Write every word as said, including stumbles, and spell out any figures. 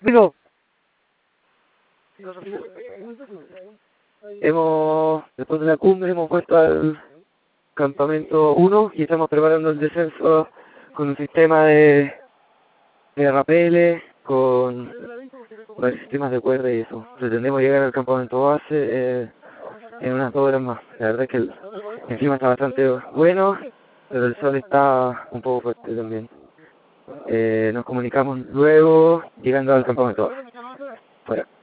Bueno, hemos, después de la cumbre hemos vuelto al campamento uno y estamos preparando el descenso con un sistema de, de rappel, con varios sistemas de cuerda y eso. Pretendemos llegar al campamento base eh, en unas dos horas más. La verdad es que el, el clima está bastante bueno, pero el sol está un poco fuerte también. Eh, nos comunicamos luego llegando al campamento base. Fuera.